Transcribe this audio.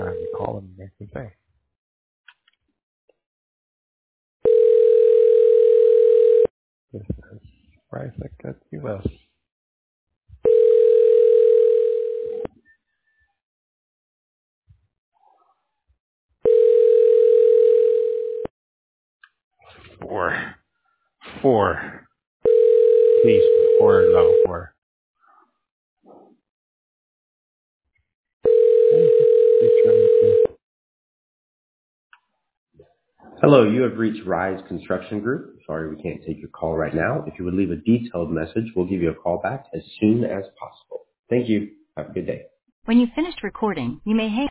time you call them and make me say. This is Bryce at US. Four. Please, four. Hello, you have reached Rise Construction Group. Sorry we can't take your call right now. If you would leave a detailed message, we'll give you a call back as soon as possible. Thank you. Have a good day. When you've finished recording, you may hang